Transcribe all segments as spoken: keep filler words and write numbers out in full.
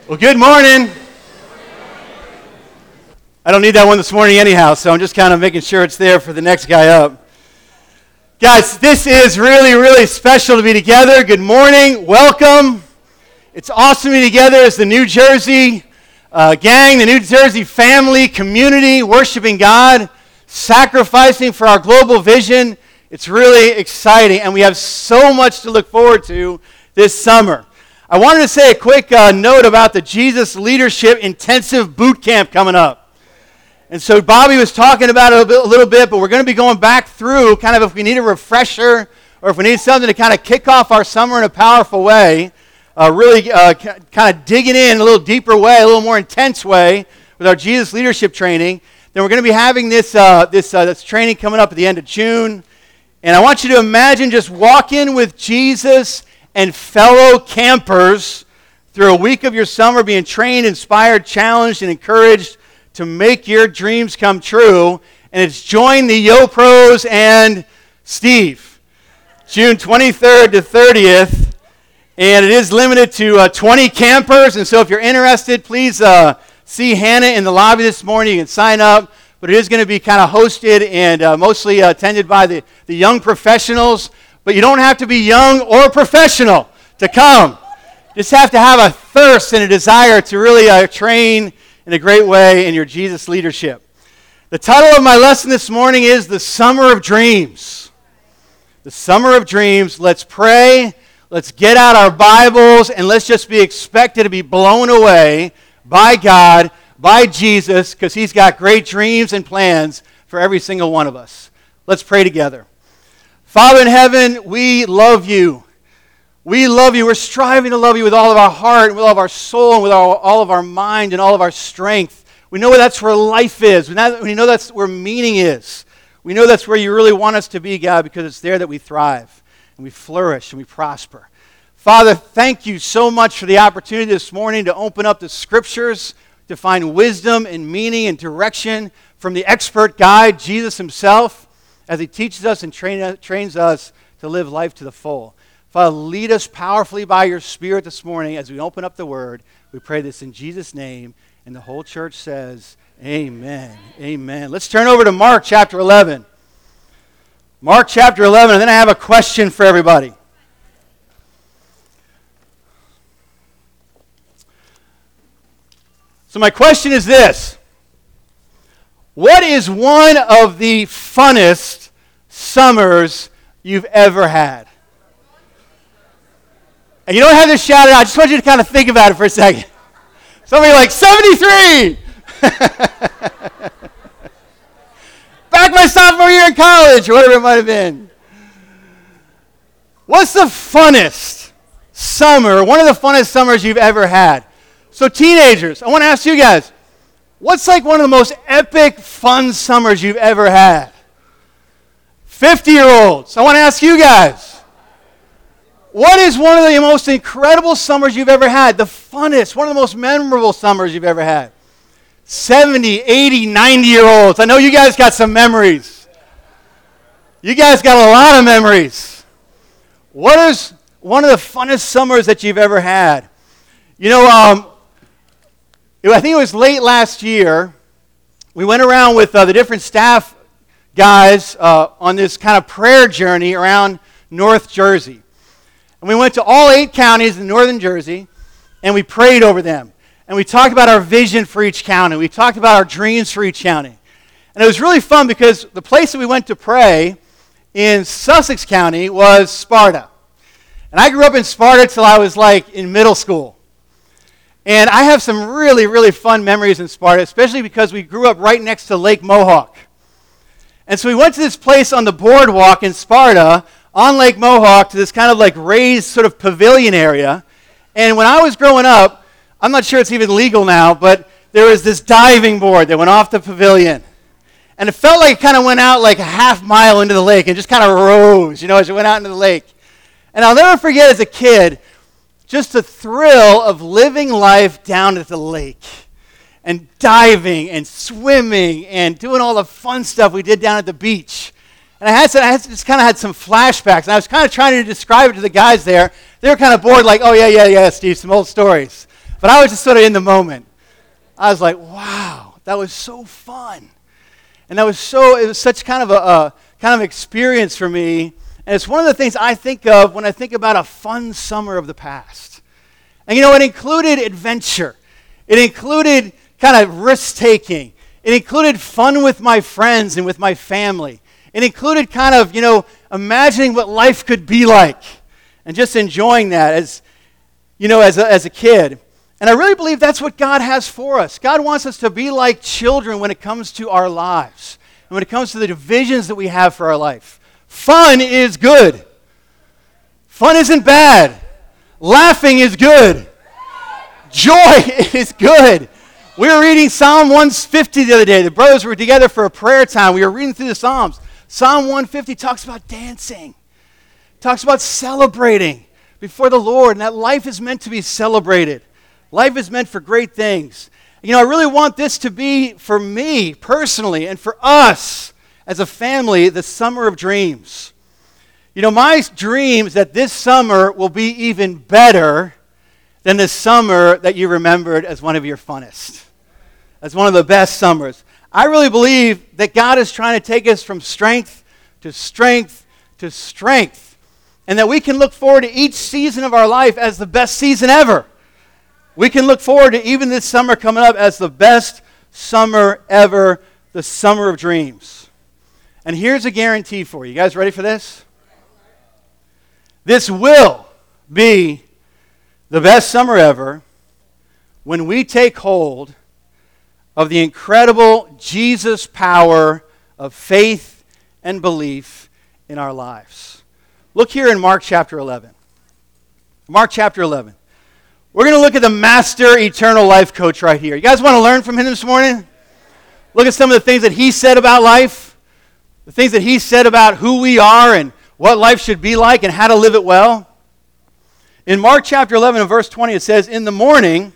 Well, good morning. I don't need that one this morning anyhow, so I'm just kind of making sure it's there for the next guy up. Guys, this is really, really special to be together. Good morning. Welcome. It's awesome to be together as the New Jersey uh, gang, the New Jersey family, community, worshiping God, sacrificing for our global vision. It's really exciting, and we have so much to look forward to this summer. I wanted to say a quick uh, note about the Jesus Leadership Intensive Boot Camp coming up. And so Bobby was talking about it a, bit, a little bit, but we're going to be going back through kind of if we need a refresher or if we need something to kind of kick off our summer in a powerful way, uh, really uh, c- kind of digging in a little deeper way, a little more intense way with our Jesus Leadership training. Then we're going to be having this, uh, this, uh, this training coming up at the end of June. And I want you to imagine just walking with Jesus and fellow campers through a week of your summer, being trained, inspired, challenged, and encouraged to make your dreams come true. And it's join the Yo Pros and Steve, June twenty-third to thirtieth. And it is limited to uh, twenty campers. And so if you're interested, please uh, see Hannah in the lobby this morning. You can sign up. But it is going to be kind of hosted and uh, mostly uh, attended by the, the young professionals. But you don't have to be young or professional to come. You just have to have a thirst and a desire to really uh, train in a great way in your Jesus leadership. The title of my lesson this morning is The Summer of Dreams. The Summer of Dreams. Let's pray. Let's get out our Bibles and let's just be expected to be blown away by God, by Jesus, because He's got great dreams and plans for every single one of us. Let's pray together. Father in heaven, we love you. We love you. We're striving to love you with all of our heart, and with all of our soul, and with all, all of our mind, and all of our strength. We know that's where life is. We know, we know that's where meaning is. We know that's where you really want us to be, God, because it's there that we thrive, and we flourish, and we prosper. Father, thank you so much for the opportunity this morning to open up the Scriptures, to find wisdom and meaning and direction from the expert guide, Jesus Himself, as He teaches us and train, trains us to live life to the full. Father, lead us powerfully by your Spirit this morning as we open up the Word. We pray this in Jesus' name, and the whole church says, amen, amen. Let's turn over to Mark chapter eleven. Mark chapter eleven, and then I have a question for everybody. So my question is this. What is one of the funnest summers you've ever had? And you don't have to shout it out. I just want you to kind of think about it for a second. Some of you are like, seventy-three! Back my sophomore year in college, or whatever it might have been. What's the funnest summer, one of the funnest summers you've ever had? So teenagers, I want to ask you guys, what's like one of the most epic, fun summers you've ever had? fifty-year-olds, I want to ask you guys, what is one of the most incredible summers you've ever had? The funnest, one of the most memorable summers you've ever had? seventy, eighty, ninety-year-olds, I know you guys got some memories. You guys got a lot of memories. What is one of the funnest summers that you've ever had? You know, um, I think it was late last year, we went around with uh, the different staff guys uh, on this kind of prayer journey around North Jersey. And we went to all eight counties in northern Jersey, and we prayed over them. And we talked about our vision for each county. We talked about our dreams for each county. And it was really fun because the place that we went to pray in Sussex County was Sparta. And I grew up in Sparta till I was like in middle school. And I have some really, really fun memories in Sparta, especially because we grew up right next to Lake Mohawk. And so we went to this place on the boardwalk in Sparta, on Lake Mohawk, to this kind of like raised sort of pavilion area. And when I was growing up, I'm not sure it's even legal now, but there was this diving board that went off the pavilion. And it felt like it kind of went out like a half mile into the lake and just kind of rose, you know, as it went out into the lake. And I'll never forget as a kid, just the thrill of living life down at the lake and diving and swimming and doing all the fun stuff we did down at the beach. And I had, some, I had just kind of had some flashbacks, and I was kind of trying to describe it to the guys there. They were kind of bored, like, oh, yeah, yeah, yeah, Steve, some old stories. But I was just sort of in the moment. I was like, wow, that was so fun. And that was so, it was such kind of a, a kind of experience for me. And it's one of the things I think of when I think about a fun summer of the past. And you know, it included adventure. It included kind of risk-taking. It included fun with my friends and with my family. It included kind of, you know, imagining what life could be like and just enjoying that as, you know, as a, as a kid. And I really believe that's what God has for us. God wants us to be like children when it comes to our lives and when it comes to the divisions that we have for our life. Fun is good. Fun isn't bad. Laughing is good. Joy is good. We were reading Psalm one fifty the other day. The brothers were together for a prayer time. We were reading through the Psalms. Psalm one fifty talks about dancing. Talks about celebrating before the Lord, and that life is meant to be celebrated. Life is meant for great things. You know, I really want this to be, for me personally, and for us as a family, the summer of dreams. You know, my dream is that this summer will be even better than the summer that you remembered as one of your funnest, as one of the best summers. I really believe that God is trying to take us from strength to strength to strength, and that we can look forward to each season of our life as the best season ever. We can look forward to even this summer coming up as the best summer ever, the summer of dreams. And here's a guarantee for you. You guys ready for this? This will be the best summer ever when we take hold of the incredible Jesus power of faith and belief in our lives. Look here in Mark chapter eleven. Mark chapter eleven. We're going to look at the master eternal life coach right here. You guys want to learn from him this morning? Look at some of the things that he said about life, the things that he said about who we are and what life should be like and how to live it well. In Mark chapter eleven and verse twenty, it says, "In the morning,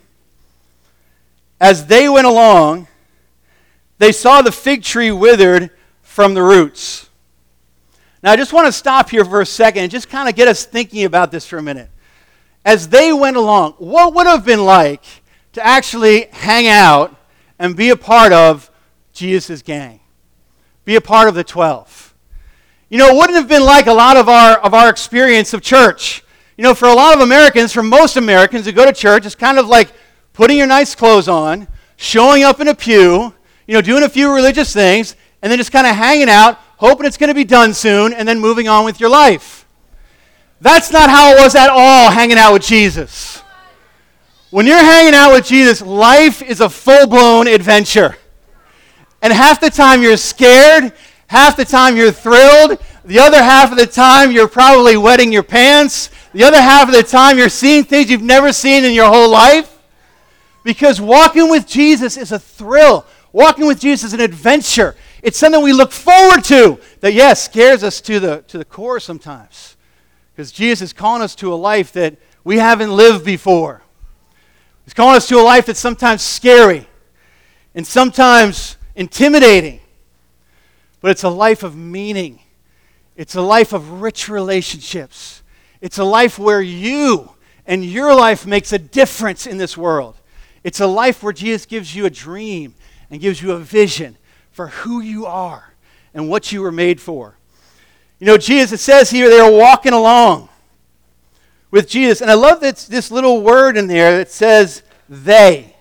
as they went along, they saw the fig tree withered from the roots." Now, I just want to stop here for a second and just kind of get us thinking about this for a minute. As they went along, what would have been like to actually hang out and be a part of Jesus' gang? Be a part of the twelve. You know, it wouldn't have been like a lot of our, of our experience of church. You know, for a lot of Americans, for most Americans who go to church, it's kind of like putting your nice clothes on, showing up in a pew, you know, doing a few religious things, and then just kind of hanging out, hoping it's going to be done soon, and then moving on with your life. That's not how it was at all hanging out with Jesus. When you're hanging out with Jesus, life is a full-blown adventure. And half the time you're scared, half the time you're thrilled, the other half of the time you're probably wetting your pants, the other half of the time you're seeing things you've never seen in your whole life. Because walking with Jesus is a thrill. Walking with Jesus is an adventure. It's something we look forward to that, yes, scares us to the, to the core sometimes. Because Jesus is calling us to a life that we haven't lived before. He's calling us to a life that's sometimes scary and sometimes intimidating. But it's a life of meaning. It's a life of rich relationships. It's a life where you and your life makes a difference in this world. It's a life where Jesus gives you a dream and gives you a vision for who you are and what you were made for. You know, Jesus, it says here, they are walking along with Jesus. And I love this, this little word in there that says, they.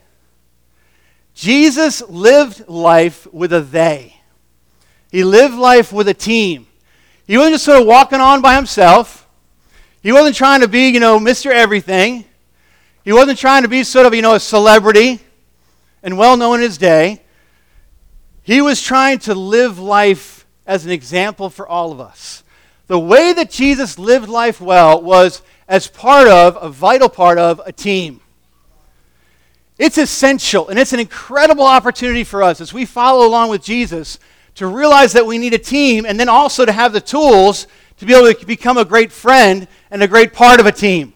Jesus lived life with a they. He lived life with a team. He wasn't just sort of walking on by himself. He wasn't trying to be, you know, Mister Everything. He wasn't trying to be sort of, you know, a celebrity and well-known in his day. He was trying to live life as an example for all of us. The way that Jesus lived life well was as part of, a vital part of, a team. It's essential, and it's an incredible opportunity for us as we follow along with Jesus to realize that we need a team and then also to have the tools to be able to become a great friend and a great part of a team.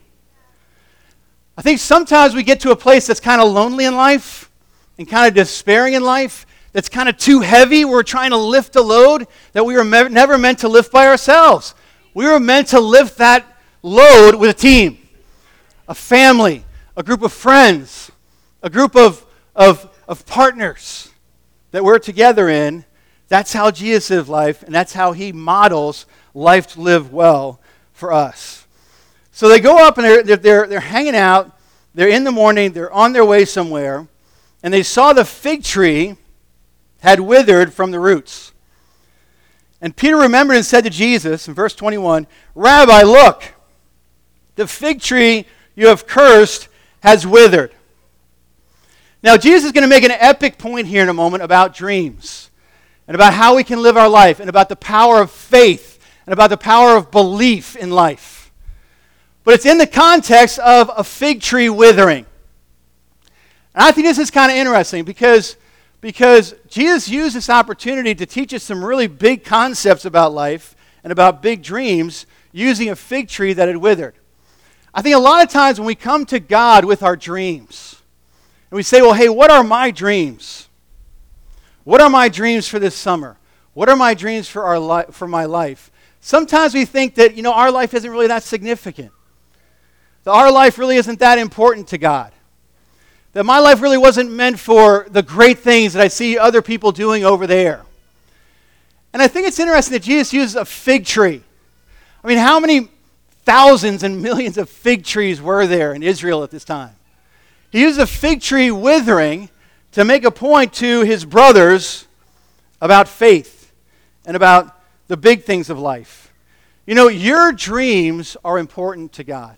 I think sometimes we get to a place that's kind of lonely in life and kind of despairing in life, that's kind of too heavy. We're trying to lift a load that we were me- never meant to lift by ourselves. We were meant to lift that load with a team, a family, a group of friends, a group of, of, of partners that we're together in. That's how Jesus lived life, and that's how he models life to live well for us. So they go up and they're, they're, they're hanging out. They're in the morning. They're on their way somewhere. And they saw the fig tree had withered from the roots. And Peter remembered and said to Jesus in verse twenty-one, "Rabbi, look, the fig tree you have cursed has withered." Now Jesus is going to make an epic point here in a moment about dreams and about how we can live our life and about the power of faith and about the power of belief in life. But it's in the context of a fig tree withering. And I think this is kind of interesting because, because Jesus used this opportunity to teach us some really big concepts about life and about big dreams using a fig tree that had withered. I think a lot of times when we come to God with our dreams, and we say, well, hey, what are my dreams? What are my dreams for this summer? What are my dreams for our li- for my life? Sometimes we think that, you know, our life isn't really that significant. That our life really isn't that important to God. That my life really wasn't meant for the great things that I see other people doing over there. And I think it's interesting that Jesus uses a fig tree. I mean, how many thousands and millions of fig trees were there in Israel at this time? He used a fig tree withering to make a point to his brothers about faith and about the big things of life. You know, your dreams are important to God.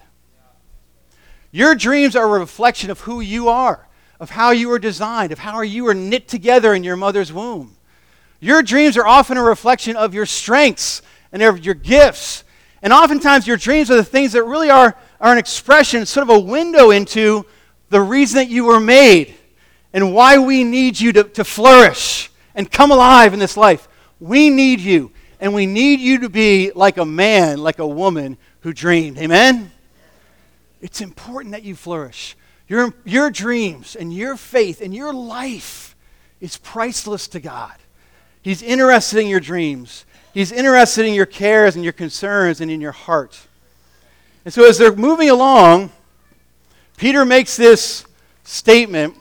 Your dreams are a reflection of who you are, of how you were designed, of how you were knit together in your mother's womb. Your dreams are often a reflection of your strengths and of your gifts. And oftentimes your dreams are the things that really are, are an expression, sort of a window into the reason that you were made and why we need you to, to flourish and come alive in this life. We need you, and we need you to be like a man, like a woman who dreamed. Amen? It's important that you flourish. Your, your dreams and your faith and your life is priceless to God. He's interested in your dreams. He's interested in your cares and your concerns and in your heart. And so as they're moving along, Peter makes this statement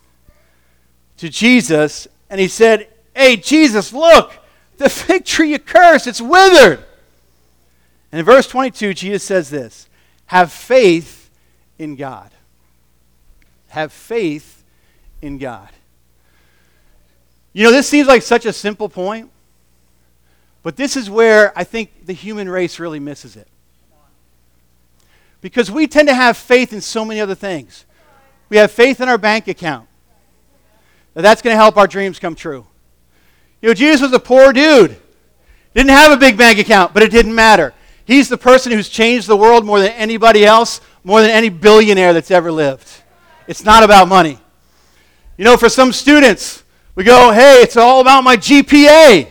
to Jesus, and he said, "Hey, Jesus, look, the fig tree you cursed, it's withered." And in verse twenty-two, Jesus says this, "Have faith in God." Have faith in God. You know, this seems like such a simple point, but this is where I think the human race really misses it. Because we tend to have faith in so many other things. We have faith in our bank account, that that's going to help our dreams come true. You know, Jesus was a poor dude. Didn't have a big bank account, but it didn't matter. He's the person who's changed the world more than anybody else, more than any billionaire that's ever lived. It's not about money. You know, for some students, we go, hey, it's all about my G P A.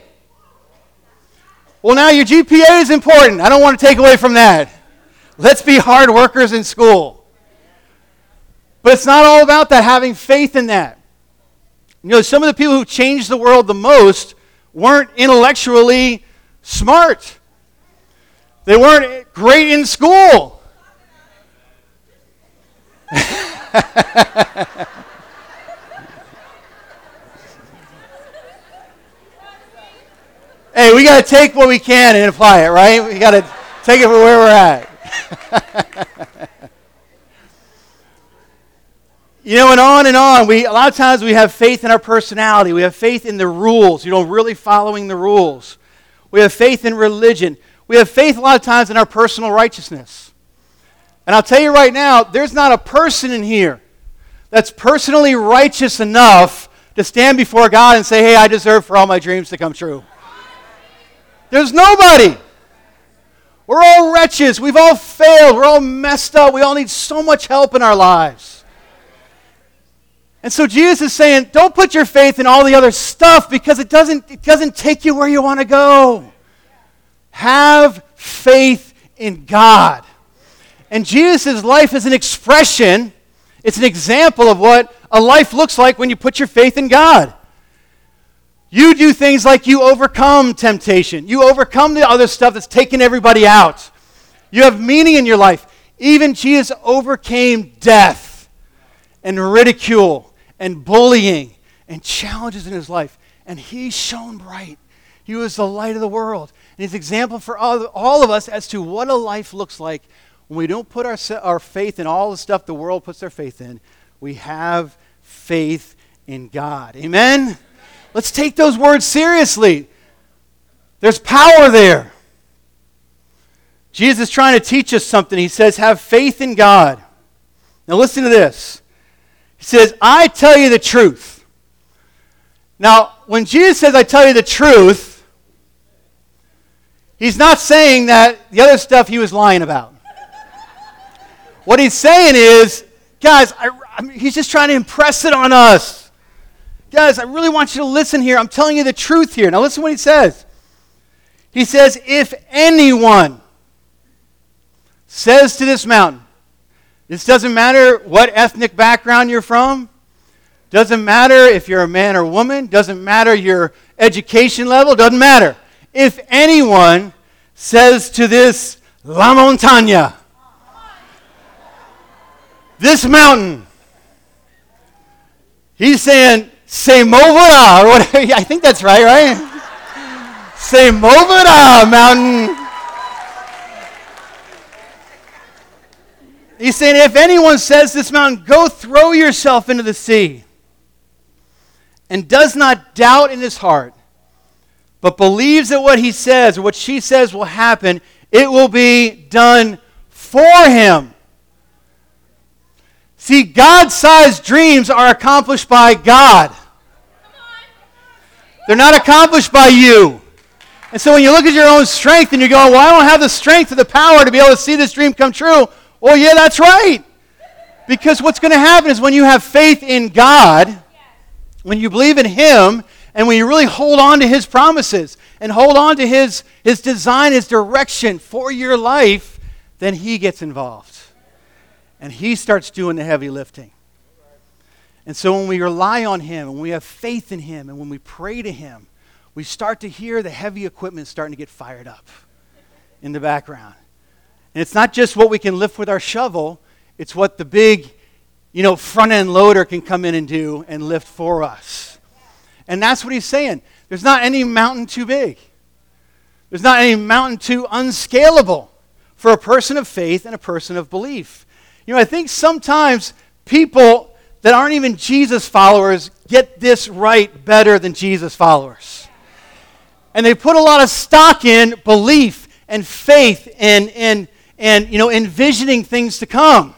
Well, now your G P A is important. I don't want to take away from that. Let's be hard workers in school. But it's not all about that, having faith in that. You know, some of the people who changed the world the most weren't intellectually smart. They weren't great in school. Hey, we got to take what we can and apply it, right? We got to take it from where we're at. You know, and on and on. We a lot of times we have faith in our personality. We have faith in the rules, you know, really following the rules. We have faith in religion. We have faith a lot of times in our personal righteousness. And I'll tell you right now, there's not a person in here that's personally righteous enough to stand before God and say, hey, I deserve for all my dreams to come true. There's nobody. We're all wretches. We've all failed. We're all messed up. We all need so much help in our lives. And so Jesus is saying, don't put your faith in all the other stuff because it doesn't, it doesn't take you where you want to go. Have faith in God. And Jesus' life is an expression, it's an example of what a life looks like when you put your faith in God. You do things like you overcome temptation. You overcome the other stuff that's taking everybody out. You have meaning in your life. Even Jesus overcame death and ridicule and bullying and challenges in his life. And he shone bright. He was the light of the world. And he's an example for all, all of us as to what a life looks like when we don't put our, our faith in all the stuff the world puts their faith in. We have faith in God. Amen? Amen? Let's take those words seriously. There's power there. Jesus is trying to teach us something. He says, have faith in God. Now listen to this. He says, I tell you the truth. Now, when Jesus says, I tell you the truth, he's not saying that the other stuff he was lying about. What he's saying is, guys, I, I mean, he's just trying to impress it on us. Guys, I really want you to listen here. I'm telling you the truth here. Now listen to what he says. He says, if anyone says to this mountain, this doesn't matter what ethnic background you're from, doesn't matter if you're a man or woman, doesn't matter your education level, doesn't matter. If anyone says to this La Montaña, this mountain, he's saying, se moverá, or whatever. I think that's right, right? Se moverá, mountain. He's saying, if anyone says this mountain, go throw yourself into the sea, and does not doubt in his heart, but believes that what he says or what she says will happen, it will be done for him. See, God-sized dreams are accomplished by God. They're not accomplished by you. And so when you look at your own strength and you're going, well, I don't have the strength or the power to be able to see this dream come true. Well, yeah, that's right. Because what's going to happen is when you have faith in God, when you believe in Him, and when you really hold on to His promises and hold on to His, His design, His direction for your life, then He gets involved. And He starts doing the heavy lifting. And so when we rely on Him, and we have faith in Him, and when we pray to Him, we start to hear the heavy equipment starting to get fired up in the background. And it's not just what we can lift with our shovel, it's what the big, you know, front-end loader can come in and do and lift for us. And that's what he's saying. There's not any mountain too big. There's not any mountain too unscalable for a person of faith and a person of belief. You know, I think sometimes people that aren't even Jesus followers get this right better than Jesus followers. And they put a lot of stock in belief and faith and, and, and you know, envisioning things to come.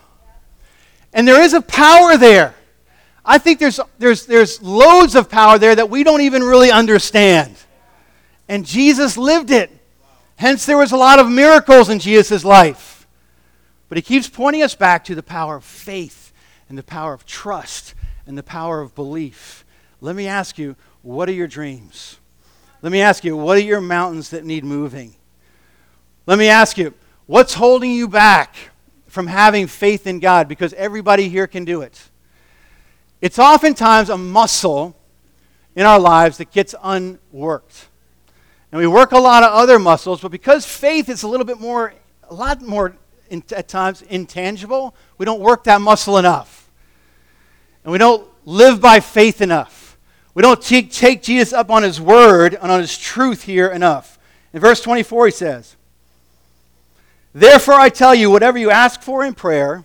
And there is a power there. I think there's, there's, there's loads of power there that we don't even really understand. And Jesus lived it. Hence, there was a lot of miracles in Jesus' life. But he keeps pointing us back to the power of faith and the power of trust and the power of belief. Let me ask you, what are your dreams? Let me ask you, what are your mountains that need moving? Let me ask you, what's holding you back from having faith in God? Because everybody here can do it. It's oftentimes a muscle in our lives that gets unworked. And we work a lot of other muscles, but because faith is a little bit more, a lot more in, at times intangible, we don't work that muscle enough. And we don't live by faith enough. We don't take, take Jesus up on His word and on His truth here enough. In verse twenty-four he says, therefore I tell you, whatever you ask for in prayer,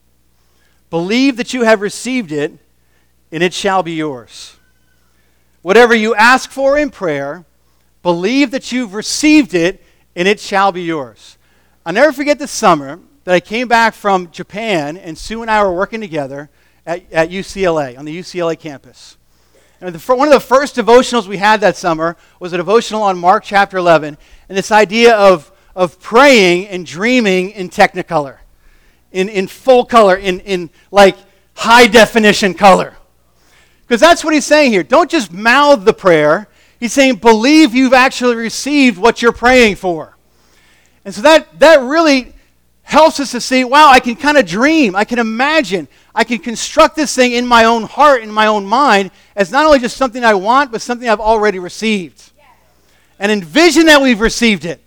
believe that you have received it, and it shall be yours. Whatever you ask for in prayer, believe that you've received it, and it shall be yours. I'll never forget this summer that I came back from Japan, and Sue and I were working together at, at U C L A, on the U C L A campus. And the, one of the first devotionals we had that summer was a devotional on Mark chapter eleven, and this idea of, of praying and dreaming in technicolor, in, in full color, in, in like high definition color. Because that's what he's saying here. Don't just mouth the prayer. He's saying believe you've actually received what you're praying for. And so that, that really helps us to see, wow, I can kind of dream. I can imagine. I can construct this thing in my own heart, in my own mind, as not only just something I want, but something I've already received. Yes. And envision that we've received it.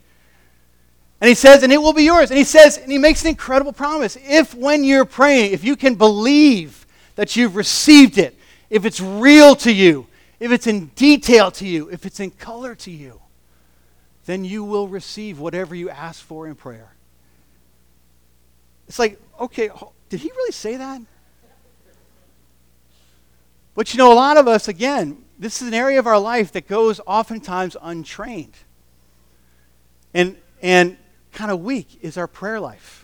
And he says, and it will be yours. And he says, and he makes an incredible promise. If when you're praying, if you can believe that you've received it, if it's real to you, if it's in detail to you, if it's in color to you, then you will receive whatever you ask for in prayer. It's like, okay, did he really say that? But you know, a lot of us, again, this is an area of our life that goes oftentimes untrained. And and kind of weak is our prayer life.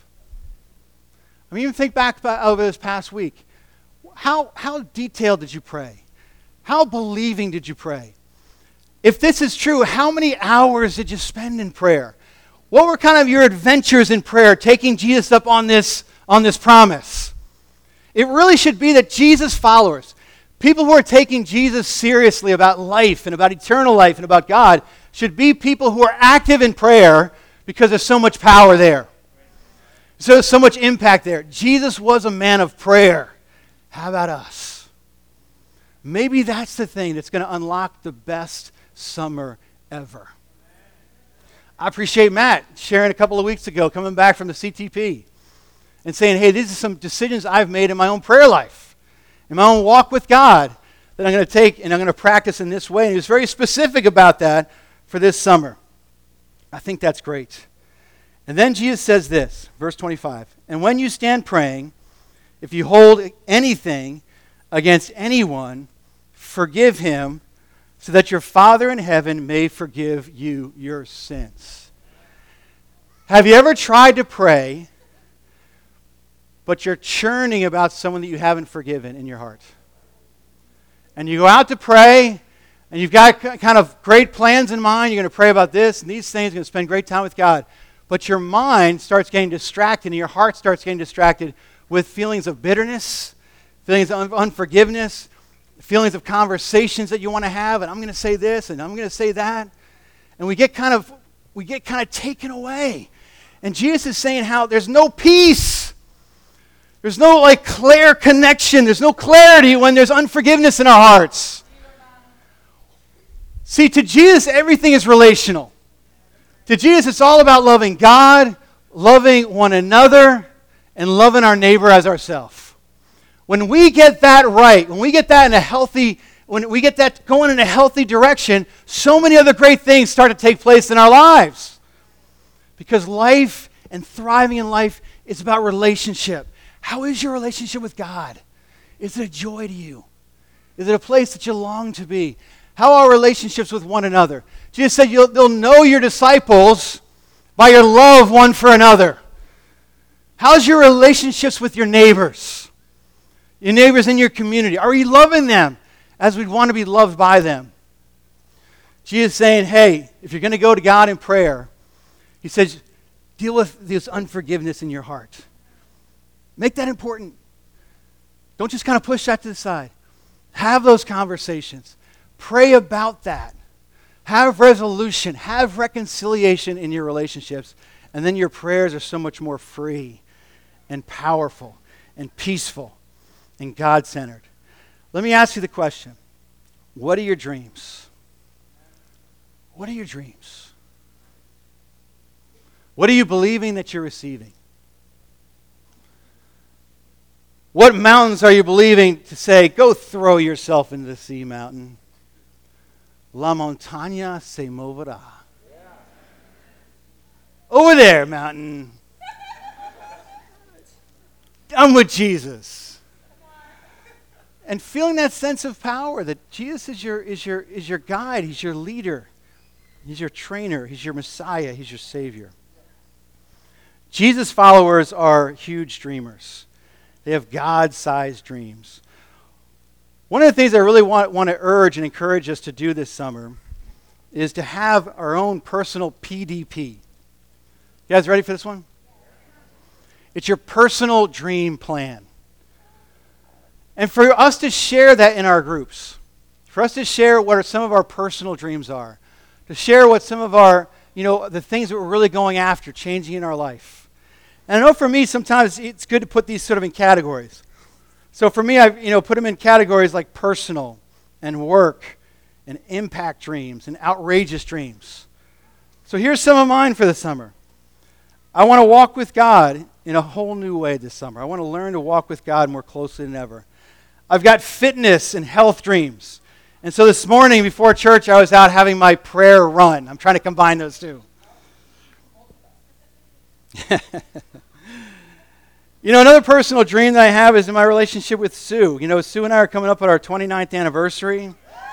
I mean, even think back over this past week. How, how detailed did you pray? How believing did you pray? If this is true, how many hours did you spend in prayer? What were kind of your adventures in prayer, taking Jesus up on this, on this promise? It really should be that Jesus followers, people who are taking Jesus seriously about life and about eternal life and about God, should be people who are active in prayer because there's so much power there. So there's so much impact there. Jesus was a man of prayer. How about us? Maybe that's the thing that's going to unlock the best summer ever. I appreciate Matt sharing a couple of weeks ago, coming back from the C T P and saying, hey, these are some decisions I've made in my own prayer life, in my own walk with God, that I'm going to take and I'm going to practice in this way. And he was very specific about that for this summer. I think that's great. And then Jesus says this, verse twenty-five, and when you stand praying, if you hold anything against anyone, forgive him, so that your Father in heaven may forgive you your sins. Have you ever tried to pray, but you're churning about someone that you haven't forgiven in your heart? And you go out to pray, and you've got kind of great plans in mind. You're going to pray about this and these things. You're going to spend great time with God. But your mind starts getting distracted, and your heart starts getting distracted with feelings of bitterness, feelings of unforgiveness, feelings of conversations that you want to have, and I'm going to say this, and I'm going to say that. And we get kind of we get kind of taken away. And Jesus is saying how there's no peace. There's no like clear connection. There's no clarity when there's unforgiveness in our hearts. See, to Jesus, everything is relational. To Jesus, it's all about loving God, loving one another, and loving our neighbor as ourselves. When we get that right, when we get that in a healthy, when we get that going in a healthy direction, so many other great things start to take place in our lives. Because life and thriving in life is about relationship. How is your relationship with God? Is it a joy to you? Is it a place that you long to be? How are relationships with one another? Jesus said you'll, they'll know your disciples by your love one for another. How's your relationships with your neighbors? Your neighbors in your community. Are you loving them as we'd want to be loved by them? Jesus is saying, hey, if you're going to go to God in prayer, he says, deal with this unforgiveness in your heart. Make that important. Don't just kind of push that to the side. Have those conversations. Pray about that. Have resolution. Have reconciliation in your relationships. And then your prayers are so much more free and powerful and peaceful and God-centered. Let me ask you the question. What are your dreams? What are your dreams? What are you believing that you're receiving? What mountains are you believing to say, go throw yourself into the sea, mountain? La montaña se moverá. Over there, mountain. I'm with Jesus. And feeling that sense of power that Jesus is your, is your, is your guide. He's your leader. He's your trainer. He's your Messiah. He's your Savior. Jesus' followers are huge dreamers. They have God-sized dreams. One of the things I really want, want to urge and encourage us to do this summer is to have our own personal P D P. You guys ready for this one? It's your personal dream plan. And for us to share that in our groups, for us to share what are some of our personal dreams are, to share what some of our, you know, the things that we're really going after, changing in our life. And I know for me, sometimes it's good to put these sort of in categories. So for me, I've, you know, put them in categories like personal and work and impact dreams and outrageous dreams. So here's some of mine for the summer. I want to walk with God in a whole new way this summer. I want to learn to walk with God more closely than ever. I've got fitness and health dreams. And so this morning before church, I was out having my prayer run. I'm trying to combine those two. You know, another personal dream that I have is in my relationship with Sue. You know, Sue and I are coming up on our twenty-ninth anniversary.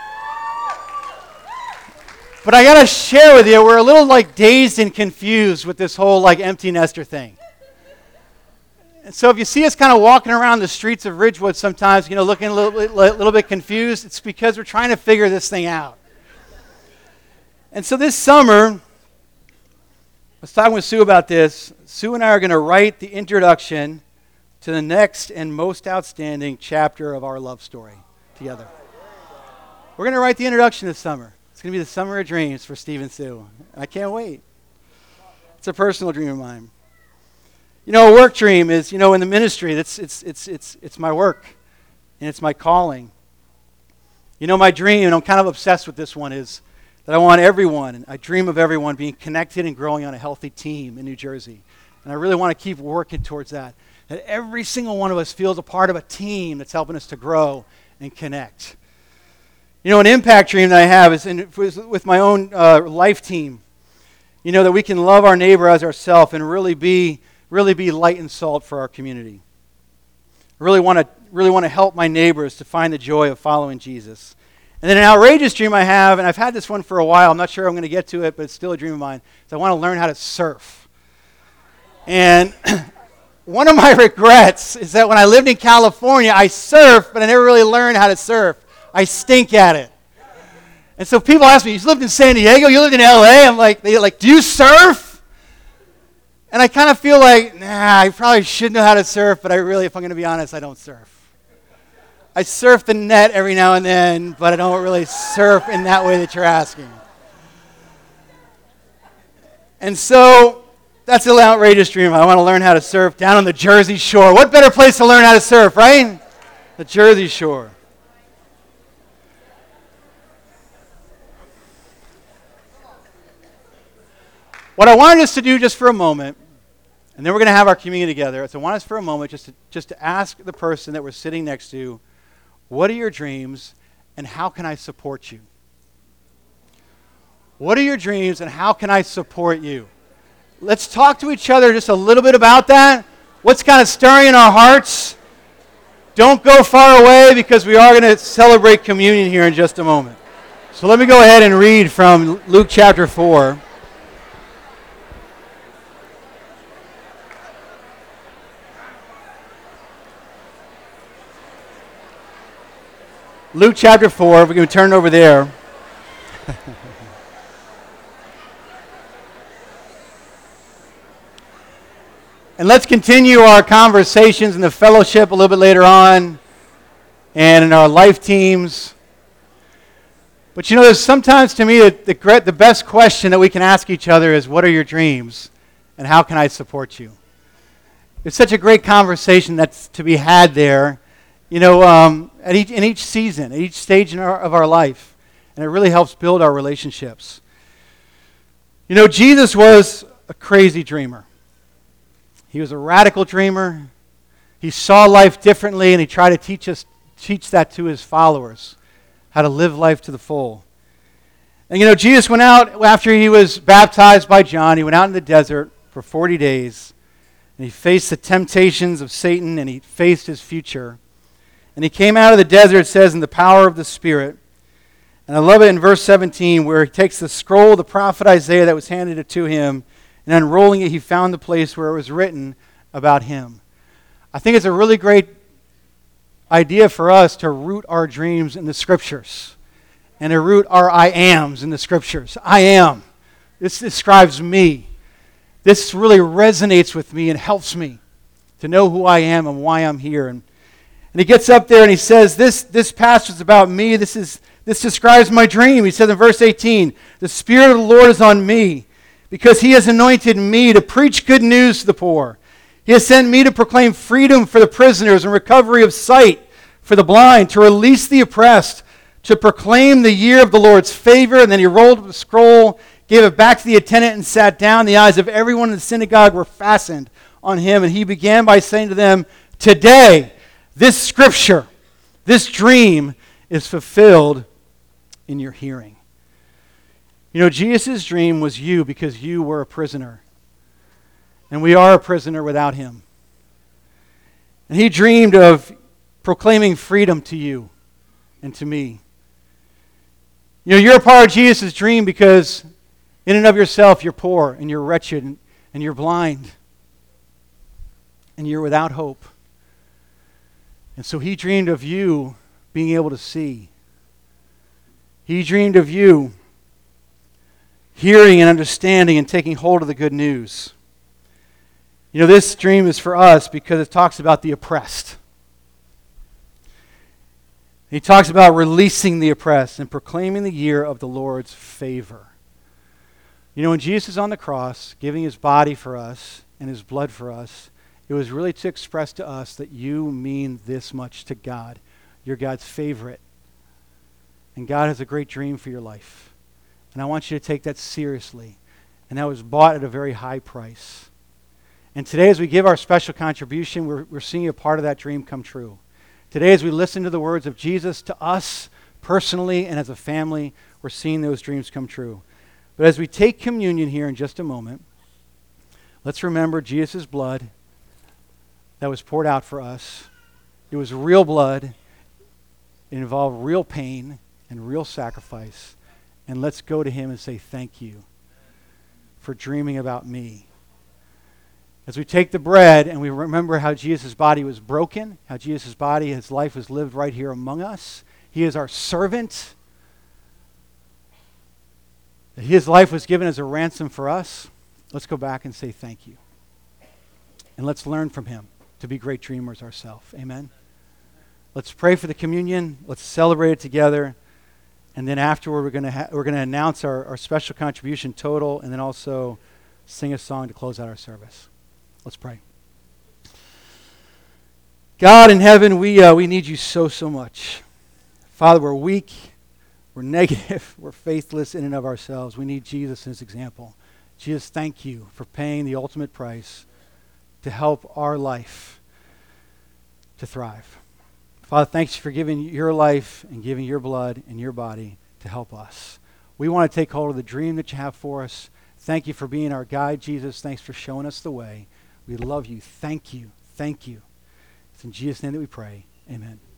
But I got to share with you, we're a little like dazed and confused with this whole like empty nester thing. And so if you see us kind of walking around the streets of Ridgewood sometimes, you know, looking a little bit, little bit confused, it's because we're trying to figure this thing out. And so this summer, I was talking with Sue about this. Sue and I are going to write the introduction to the next and most outstanding chapter of our love story together. We're going to write the introduction this summer. It's going to be the summer of dreams for Steve and Sue. I can't wait. It's a personal dream of mine. You know, a work dream is, you know, in the ministry, it's, it's, it's, it's, it's my work, and it's my calling. You know, my dream, and I'm kind of obsessed with this one, is that I want everyone, and I dream of everyone being connected and growing on a healthy team in New Jersey. And I really want to keep working towards that. That every single one of us feels a part of a team that's helping us to grow and connect. You know, an impact dream that I have is in, with my own uh, life team. You know, that we can love our neighbor as ourselves and really be really be light and salt for our community. I really want to really want to help my neighbors to find the joy of following Jesus. And then an outrageous dream I have, and I've had this one for a while. I'm not sure I'm going to get to it, but it's still a dream of mine. Is I want to learn how to surf. And one of my regrets is that when I lived in California, I surfed, but I never really learned how to surf. I stink at it. And so people ask me, you lived in San Diego, you lived in L A? I'm like, they're like, do you surf? And I kind of feel like, nah, I probably should know how to surf, but I really, if I'm going to be honest, I don't surf. I surf the net every now and then, but I don't really surf in that way that you're asking. And so that's an outrageous dream. I want to learn how to surf down on the Jersey Shore. What better place to learn how to surf, right? The Jersey Shore. What I wanted us to do just for a moment, and then we're going to have our communion together, so I want us for a moment just to, just to ask the person that we're sitting next to, what are your dreams and how can I support you? What are your dreams and how can I support you? Let's talk to each other just a little bit about that. What's kind of stirring in our hearts? Don't go far away because we are going to celebrate communion here in just a moment. So let me go ahead and read from Luke chapter four. Luke chapter four, if we can turn over there. And let's continue our conversations in the fellowship a little bit later on and in our life teams. But you know, there's sometimes to me that the, the best question that we can ask each other is, what are your dreams and how can I support you? It's such a great conversation that's to be had there. You know, um, at each, in each season, at each stage in our, of our life. And it really helps build our relationships. You know, Jesus was a crazy dreamer. He was a radical dreamer. He saw life differently, and he tried to teach us, teach that to his followers, how to live life to the full. And you know, Jesus went out after he was baptized by John. He went out in the desert for forty days, and he faced the temptations of Satan, and he faced his future. And he came out of the desert, it says, in the power of the Spirit. And I love it in verse seventeen where he takes the scroll of the prophet Isaiah that was handed it to him, and unrolling it, he found the place where it was written about him. I think it's a really great idea for us to root our dreams in the Scriptures and to root our I ams in the Scriptures. I am. This describes me. This really resonates with me and helps me to know who I am and why I'm here. And And he gets up there and he says, this, this passage is about me. This is this describes my dream. He says in verse eighteen, the Spirit of the Lord is on me because he has anointed me to preach good news to the poor. He has sent me to proclaim freedom for the prisoners and recovery of sight for the blind, to release the oppressed, to proclaim the year of the Lord's favor. And then he rolled up the scroll, gave it back to the attendant, and sat down. The eyes of everyone in the synagogue were fastened on him. And he began by saying to them, today, this scripture This dream is fulfilled in your hearing. You know, Jesus' dream was you because you were a prisoner. And we are a prisoner without him. And he dreamed of proclaiming freedom to you and to me. You know, you're a part of Jesus' dream because in and of yourself you're poor and you're wretched and, and you're blind and you're without hope. And so he dreamed of you being able to see. He dreamed of you hearing and understanding and taking hold of the good news. You know, this dream is for us because it talks about the oppressed. He talks about releasing the oppressed and proclaiming the year of the Lord's favor. You know, when Jesus is on the cross, giving his body for us and his blood for us, it was really to express to us that you mean this much to God. You're God's favorite. And God has a great dream for your life. And I want you to take that seriously. And that was bought at a very high price. And today as we give our special contribution, we're, we're seeing a part of that dream come true. Today as we listen to the words of Jesus to us personally and as a family, we're seeing those dreams come true. But as we take communion here in just a moment, let's remember Jesus' blood that was poured out for us. It was real blood. It involved real pain and real sacrifice. And let's go to him and say thank you for dreaming about me. As we take the bread and we remember how Jesus' body was broken, how Jesus' body, his life was lived right here among us. He is our servant. His life was given as a ransom for us. Let's go back and say thank you. And let's learn from him to be great dreamers ourselves. Amen. Let's pray for the communion. Let's celebrate it together. And then afterward, we're going to ha- we're going to announce our, our special contribution total and then also sing a song to close out our service. Let's pray. God in heaven, we uh, we need you so, so much. Father, we're weak. We're negative. We're faithless in and of ourselves. We need Jesus as example. Jesus, thank you for paying the ultimate price to help our life to thrive. Father, thanks for giving your life and giving your blood and your body to help us. We want to take hold of the dream that you have for us. Thank you for being our guide, Jesus. Thanks for showing us the way. We love you. Thank you. Thank you. It's in Jesus' name that we pray. Amen.